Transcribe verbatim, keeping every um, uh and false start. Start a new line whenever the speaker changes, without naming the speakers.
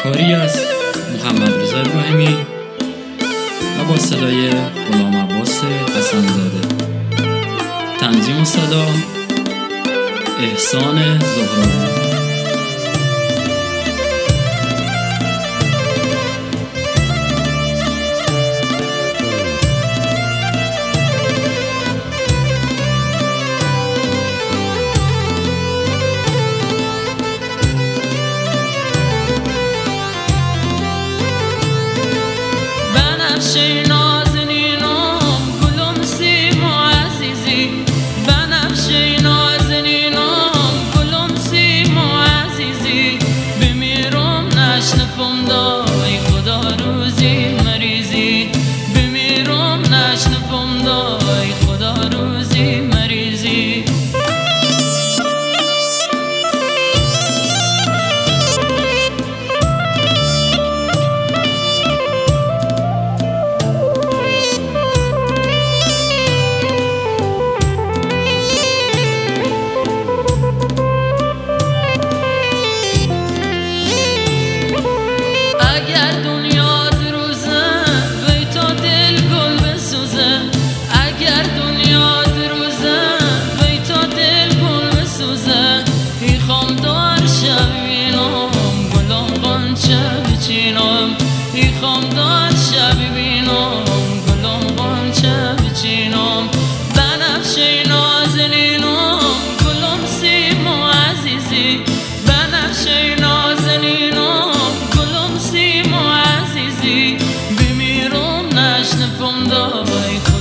کاری از محمد رضا ابراهیمی و با صدای غلام عباس حسن‌زاده. تنظیم و صدا احسان زهرابی.
بنفشه نازنینم گلم سیم و عزیزی، بنفشه نازنینم گلم سیم و عزیزی، بمیرم نشنفم دای خدا روزی مریضی، بمیرم نشنفم دای خدا روزی مریضی. اگر دنیا دروزه وی تا دل گل بسوزه، اگر دنیا دروزه وی تا دل گل بسوزه، ایخام دار شب بینم گلم غنچه بچینم، ایخام دار شب بینم گلم غنچه بچینم. بنفشه نازنینم گلم سیم و عزیزی، بنفشه نازنینم سیم و عزیزی، بمیرم نشنفم دای